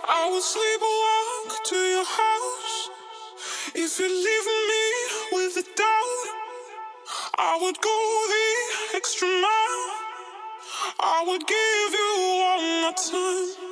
I would sleepwalk to your house. If you're leaving me with a doubt, I would go the extra mile. I would give you all my time.